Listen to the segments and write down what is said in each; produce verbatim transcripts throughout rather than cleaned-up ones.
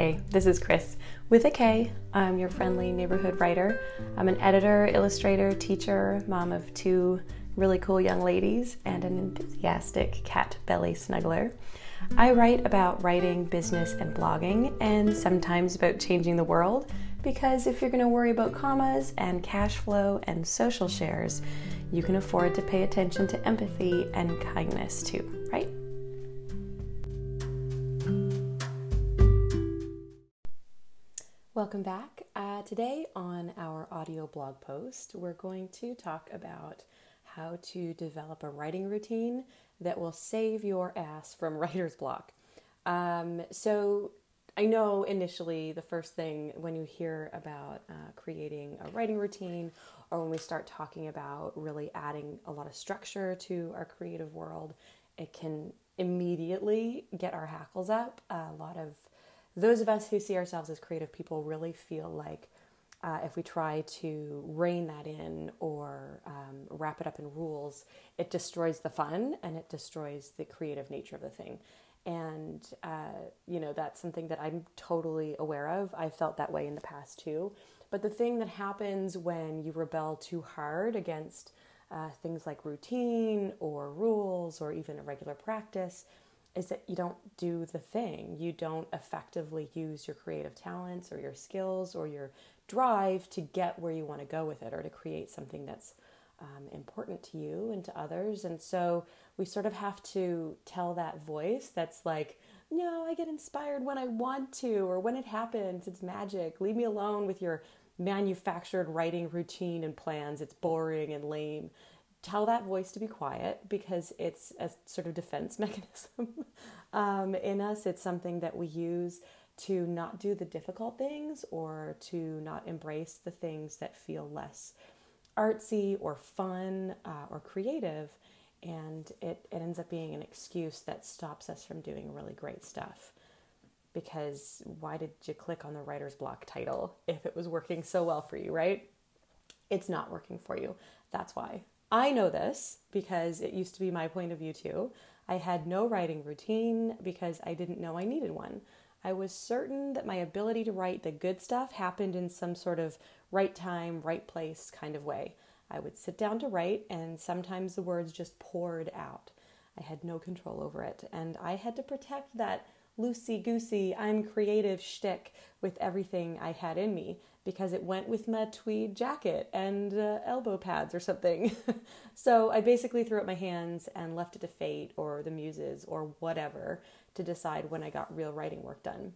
Hey, this is Chris with a K. I'm your friendly neighborhood writer. I'm an editor, illustrator, teacher, mom of two really cool young ladies, and an enthusiastic cat belly snuggler. I write about writing, business, and blogging, and sometimes about changing the world, because if you're going to worry about commas and cash flow and social shares, you can afford to pay attention to empathy and kindness too, right? Welcome back. Uh, today on our audio blog post, we're going to talk about how to develop a writing routine that will save your ass from writer's block. Um, so I know initially the first thing when you hear about uh, creating a writing routine, or when we start talking about really adding a lot of structure to our creative world, it can immediately get our hackles up. A lot of those of us who see ourselves as creative people really feel like uh, if we try to rein that in or um, wrap it up in rules, it destroys the fun and it destroys the creative nature of the thing. And, uh, you know, that's something that I'm totally aware of. I felt that way in the past too. But the thing that happens when you rebel too hard against uh, things like routine or rules or even a regular practice is that you don't do the thing. You don't effectively use your creative talents or your skills or your drive to get where you want to go with it or to create something that's um, important to you and to others. And so we sort of have to tell that voice that's like, no, I get inspired when I want to, or when it happens, it's magic. Leave me alone with your manufactured writing routine and plans. It's boring and lame. Tell that voice to be quiet, because it's a sort of defense mechanism um, in us. It's something that we use to not do the difficult things or to not embrace the things that feel less artsy or fun uh, or creative. And it, it ends up being an excuse that stops us from doing really great stuff. Because why did you click on the writer's block title if it was working so well for you, right? It's not working for you. That's why. I know this because it used to be my point of view too. I had no writing routine because I didn't know I needed one. I was certain that my ability to write the good stuff happened in some sort of right time, right place kind of way. I would sit down to write, and sometimes the words just poured out. I had no control over it, and I had to protect that loosey-goosey, I'm creative shtick with everything I had in me, because it went with my tweed jacket and uh, elbow pads or something. So I basically threw up my hands and left it to fate or the muses or whatever to decide when I got real writing work done.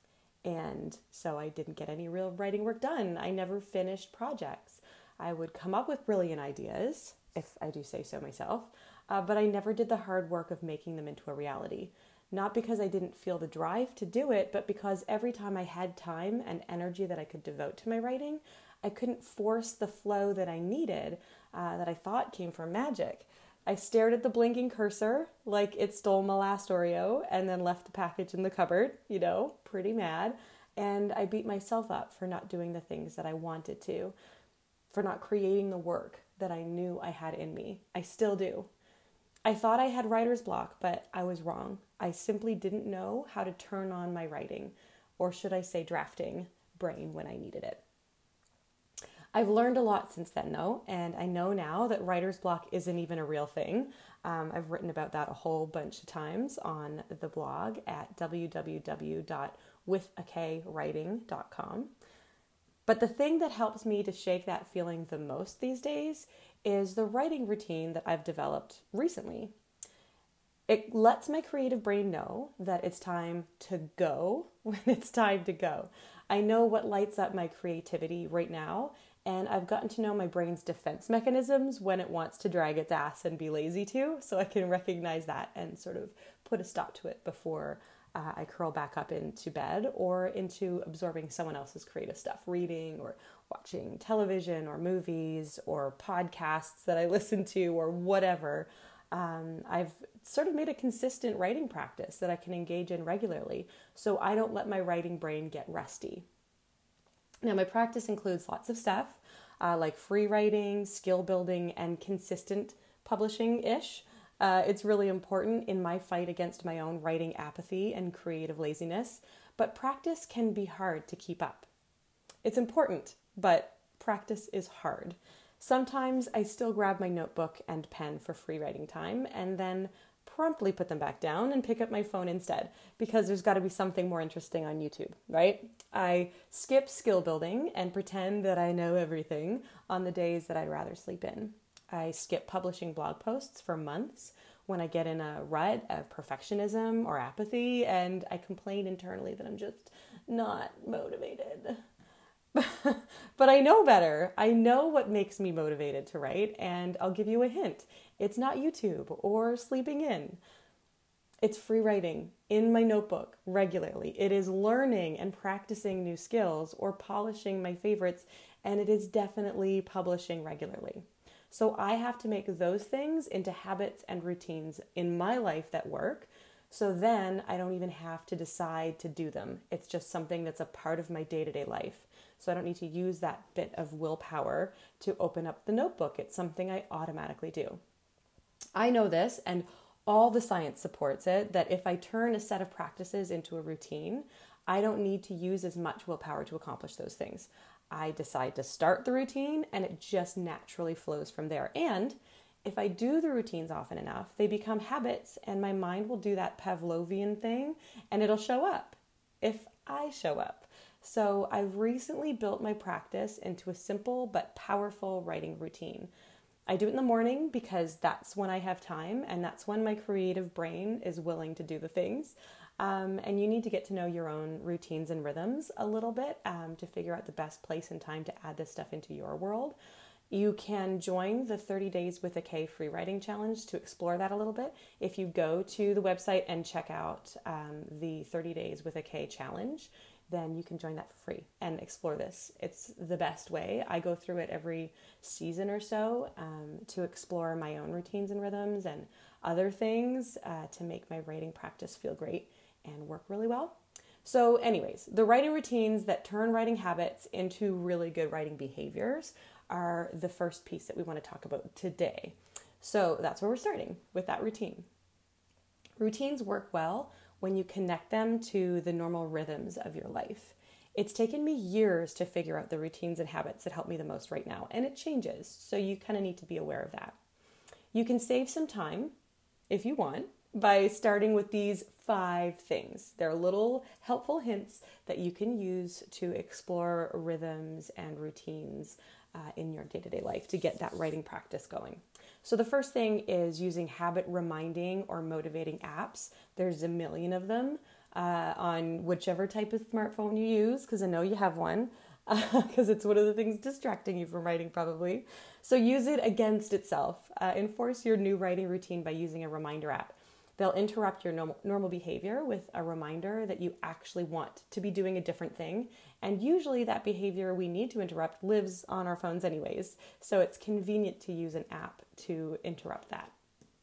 And so I didn't get any real writing work done. I never finished projects. I would come up with brilliant ideas, if I do say so myself, uh, but I never did the hard work of making them into a reality. Not because I didn't feel the drive to do it, but because every time I had time and energy that I could devote to my writing, I couldn't force the flow that I needed, uh, that I thought came from magic. I stared at the blinking cursor like it stole my last Oreo and then left the package in the cupboard, you know, pretty mad. And I beat myself up for not doing the things that I wanted to, for not creating the work that I knew I had in me. I still do. I thought I had writer's block, but I was wrong. I simply didn't know how to turn on my writing, or should I say drafting, brain when I needed it. I've learned a lot since then, though, and I know now that writer's block isn't even a real thing. Um, I've written about that a whole bunch of times on the blog at w w w dot with a k writing dot com. But the thing that helps me to shake that feeling the most these days is the writing routine that I've developed recently. It lets my creative brain know that it's time to go when it's time to go. I know what lights up my creativity right now, and I've gotten to know my brain's defense mechanisms when it wants to drag its ass and be lazy too, so I can recognize that and sort of put a stop to it before uh, I curl back up into bed or into absorbing someone else's creative stuff, reading or watching television or movies or podcasts that I listen to or whatever. Um, I've sort of made a consistent writing practice that I can engage in regularly, so I don't let my writing brain get rusty. Now, my practice includes lots of stuff, uh, like free writing, skill building, and consistent publishing-ish. Uh, it's really important in my fight against my own writing apathy and creative laziness, but practice can be hard to keep up. It's important, but practice is hard. Sometimes I still grab my notebook and pen for free writing time and then promptly put them back down and pick up my phone instead, because there's got to be something more interesting on YouTube, right? I skip skill building and pretend that I know everything on the days that I'd rather sleep in. I skip publishing blog posts for months when I get in a rut of perfectionism or apathy, and I complain internally that I'm just not motivated. But I know better. I know what makes me motivated to write, and I'll give you a hint. It's not YouTube or sleeping in. It's free writing in my notebook regularly. It is learning and practicing new skills or polishing my favorites, and it is definitely publishing regularly. So I have to make those things into habits and routines in my life that work. So then I don't even have to decide to do them. It's just something that's a part of my day-to-day life. So I don't need to use that bit of willpower to open up the notebook. It's something I automatically do. I know this, and all the science supports it, that if I turn a set of practices into a routine, I don't need to use as much willpower to accomplish those things. I decide to start the routine, and it just naturally flows from there. And if I do the routines often enough, they become habits, and my mind will do that Pavlovian thing, and it'll show up if I show up. So I've recently built my practice into a simple but powerful writing routine. I do it in the morning because that's when I have time, and that's when my creative brain is willing to do the things. Um, and you need to get to know your own routines and rhythms a little bit um, to figure out the best place and time to add this stuff into your world. You can join the thirty days with a K free writing challenge to explore that a little bit. If you go to the website and check out um, the thirty days with a K challenge, then you can join that for free and explore this. It's the best way. I go through it every season or so um, to explore my own routines and rhythms and other things uh, to make my writing practice feel great and work really well. So anyways, the writing routines that turn writing habits into really good writing behaviors are the first piece that we want to talk about today. So that's where we're starting with that routine. Routines work well when you connect them to the normal rhythms of your life. It's taken me years to figure out the routines and habits that help me the most right now, and it changes, so you kind of need to be aware of that. You can save some time, if you want, by starting with these five things. They're little helpful hints that you can use to explore rhythms and routines uh, in your day-to-day life to get that writing practice going. So the first thing is using habit reminding or motivating apps. There's a million of them uh, on whichever type of smartphone you use, because I know you have one, because uh, it's one of the things distracting you from writing probably. So use it against itself. Uh, enforce your new writing routine by using a reminder app. They'll interrupt your normal, normal behavior with a reminder that you actually want to be doing a different thing. And usually that behavior we need to interrupt lives on our phones anyways. So it's convenient to use an app to interrupt that.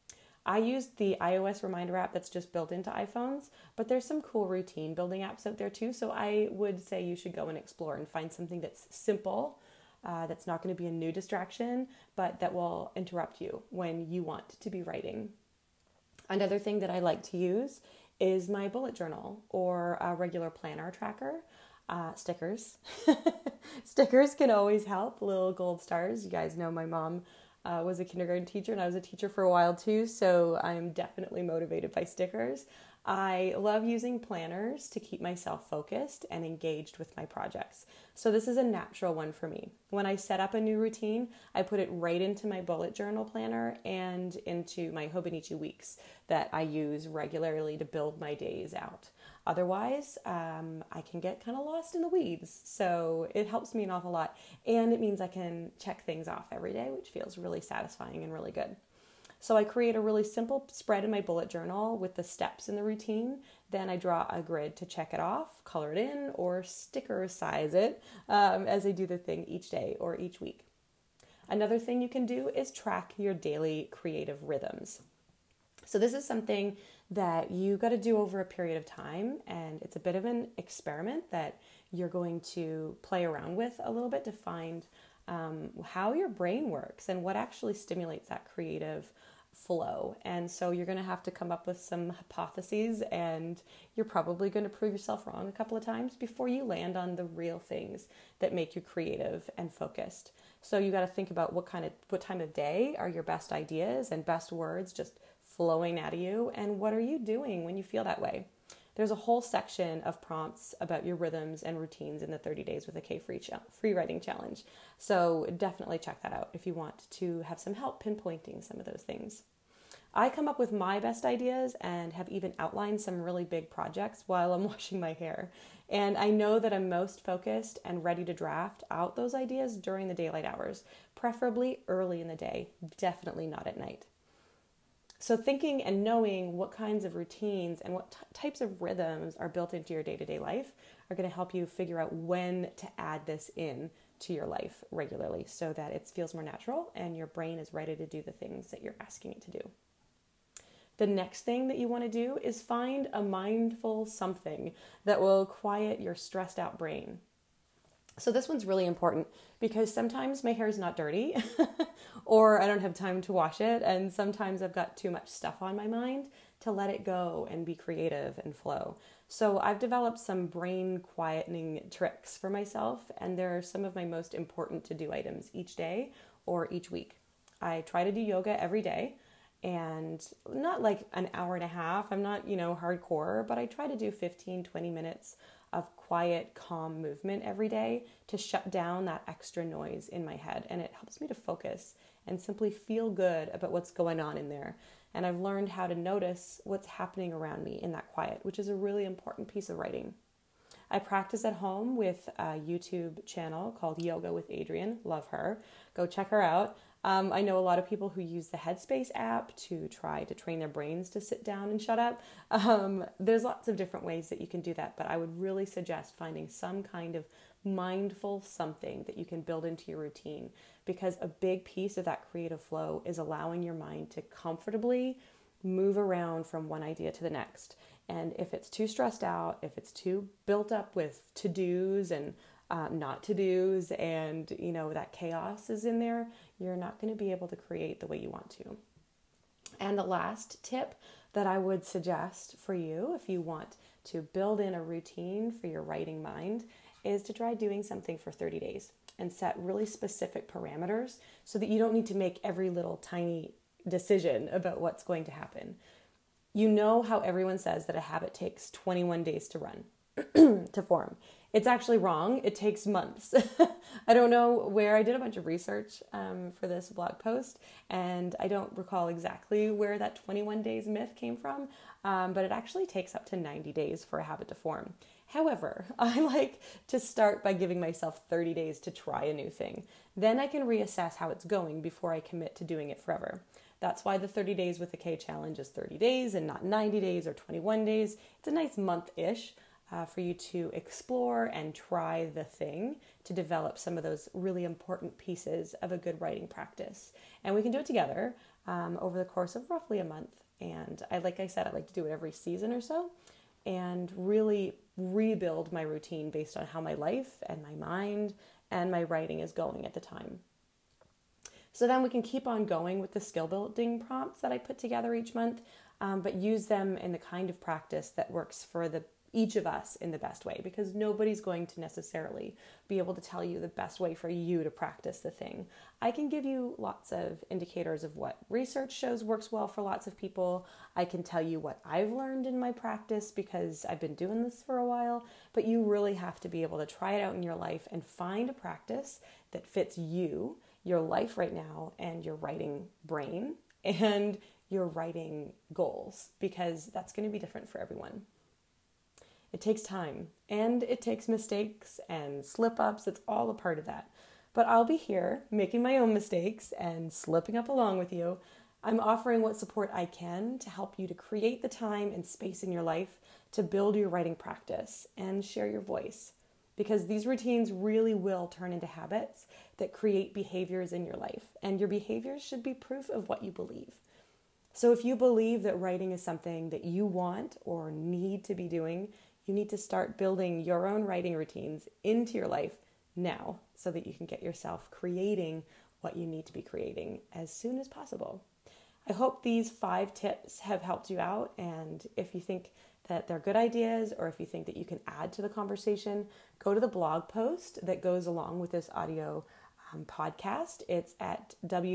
I used the iOS reminder app that's just built into iPhones, but there's some cool routine building apps out there too. So I would say you should go and explore and find something that's simple, uh, that's not going to be a new distraction, but that will interrupt you when you want to be writing. Another thing that I like to use is my bullet journal or a regular planner tracker. Uh, stickers. Stickers can always help. Little gold stars. You guys know my mom uh, was a kindergarten teacher, and I was a teacher for a while too, so I'm definitely motivated by stickers. I love using planners to keep myself focused and engaged with my projects. So this is a natural one for me. When I set up a new routine, I put it right into my bullet journal planner and into my Hobonichi weeks that I use regularly to build my days out. Otherwise, um, I can get kind of lost in the weeds. So it helps me an awful lot. And it means I can check things off every day, which feels really satisfying and really good. So I create a really simple spread in my bullet journal with the steps in the routine. Then I draw a grid to check it off, color it in, or sticker size it um, as I do the thing each day or each week. Another thing you can do is track your daily creative rhythms. So this is something that you got to do over a period of time, and it's a bit of an experiment that you're going to play around with a little bit to find um, how your brain works and what actually stimulates that creative flow. And so you're going to have to come up with some hypotheses, and you're probably going to prove yourself wrong a couple of times before you land on the real things that make you creative and focused. So you got to think about what kind of, what time of day are your best ideas and best words just flowing out of you, and what are you doing when you feel that way? There's a whole section of prompts about your rhythms and routines in the thirty days with a K free, ch- free writing challenge. So definitely check that out if you want to have some help pinpointing some of those things. I come up with my best ideas and have even outlined some really big projects while I'm washing my hair. And I know that I'm most focused and ready to draft out those ideas during the daylight hours, preferably early in the day, definitely not at night. So thinking and knowing what kinds of routines and what t- types of rhythms are built into your day-to-day life are going to help you figure out when to add this in to your life regularly so that it feels more natural and your brain is ready to do the things that you're asking it to do. The next thing that you want to do is find a mindful something that will quiet your stressed out brain. So this one's really important because sometimes my hair is not dirty or I don't have time to wash it, and sometimes I've got too much stuff on my mind to let it go and be creative and flow. So I've developed some brain quietening tricks for myself, and they're some of my most important to-do items each day or each week. I try to do yoga every day, and not like an hour and a half. I'm not, you know, hardcore, but I try to do fifteen, twenty minutes of quiet, calm movement every day to shut down that extra noise in my head. And it helps me to focus and simply feel good about what's going on in there. And I've learned how to notice what's happening around me in that quiet, which is a really important piece of writing. I practice at home with a YouTube channel called Yoga with Adriene. Love her. Go check her out. Um, I know a lot of people who use the Headspace app to try to train their brains to sit down and shut up. Um, there's lots of different ways that you can do that, but I would really suggest finding some kind of mindful something that you can build into your routine, because a big piece of that creative flow is allowing your mind to comfortably move around from one idea to the next. And if it's too stressed out, if it's too built up with to-dos and Um, not to-dos, and you know that chaos is in there, you're not going to be able to create the way you want to. And the last tip that I would suggest for you if you want to build in a routine for your writing mind is to try doing something for thirty days and set really specific parameters so that you don't need to make every little tiny decision about what's going to happen. You know how everyone says that a habit takes twenty-one days to run, to form. It's actually wrong. It takes months. I don't know where. I did a bunch of research um, for this blog post, and I don't recall exactly where that twenty-one days myth came from, um, but it actually takes up to ninety days for a habit to form. However, I like to start by giving myself thirty days to try a new thing. Then I can reassess how it's going before I commit to doing it forever. That's why the thirty days with the K challenge is thirty days and not ninety days or twenty-one days. It's a nice month-ish. Uh, for you to explore and try the thing to develop some of those really important pieces of a good writing practice. And we can do it together um, over the course of roughly a month. And I, like I said, I like to do it every season or so and really rebuild my routine based on how my life and my mind and my writing is going at the time. So then we can keep on going with the skill building prompts that I put together each month, um, but use them in the kind of practice that works for the each of us in the best way, because nobody's going to necessarily be able to tell you the best way for you to practice the thing. I can give you lots of indicators of what research shows works well for lots of people. I can tell you what I've learned in my practice because I've been doing this for a while, but you really have to be able to try it out in your life and find a practice that fits you, your life right now, and your writing brain and your writing goals, because that's going to be different for everyone. It takes time, and it takes mistakes and slip-ups. It's all a part of that. But I'll be here making my own mistakes and slipping up along with you. I'm offering what support I can to help you to create the time and space in your life to build your writing practice and share your voice, because these routines really will turn into habits that create behaviors in your life, and your behaviors should be proof of what you believe. So if you believe that writing is something that you want or need to be doing, you need to start building your own writing routines into your life now so that you can get yourself creating what you need to be creating as soon as possible. I hope these five tips have helped you out. And if you think that they're good ideas, or if you think that you can add to the conversation, go to the blog post that goes along with this audio um, podcast. It's at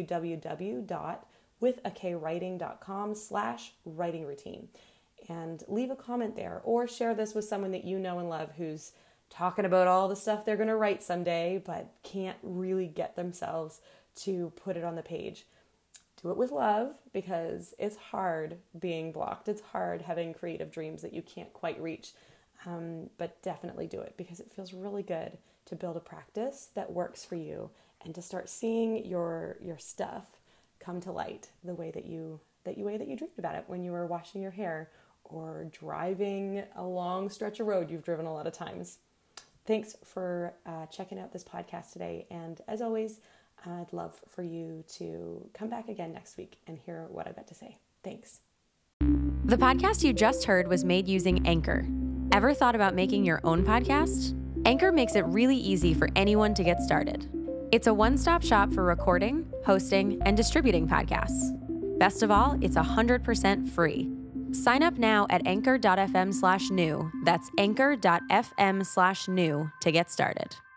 www.withakWriting.com slash writing routine. And leave a comment there, or share this with someone that you know and love who's talking about all the stuff they're going to write someday, but can't really get themselves to put it on the page. Do it with love, because it's hard being blocked. It's hard having creative dreams that you can't quite reach, um, but definitely do it, because it feels really good to build a practice that works for you and to start seeing your your stuff come to light the way that you that you way that you dreamed about it when you were washing your hair or driving a long stretch of road you've driven a lot of times. Thanks for uh, checking out this podcast today. And as always, I'd love for you to come back again next week and hear what I've got to say. Thanks. The podcast you just heard was made using Anchor. Ever thought about making your own podcast? Anchor makes it really easy for anyone to get started. It's a one-stop shop for recording, hosting, and distributing podcasts. Best of all, it's one hundred percent free. Sign up now at anchor.fm slash new. That's anchor.fm slash new to get started.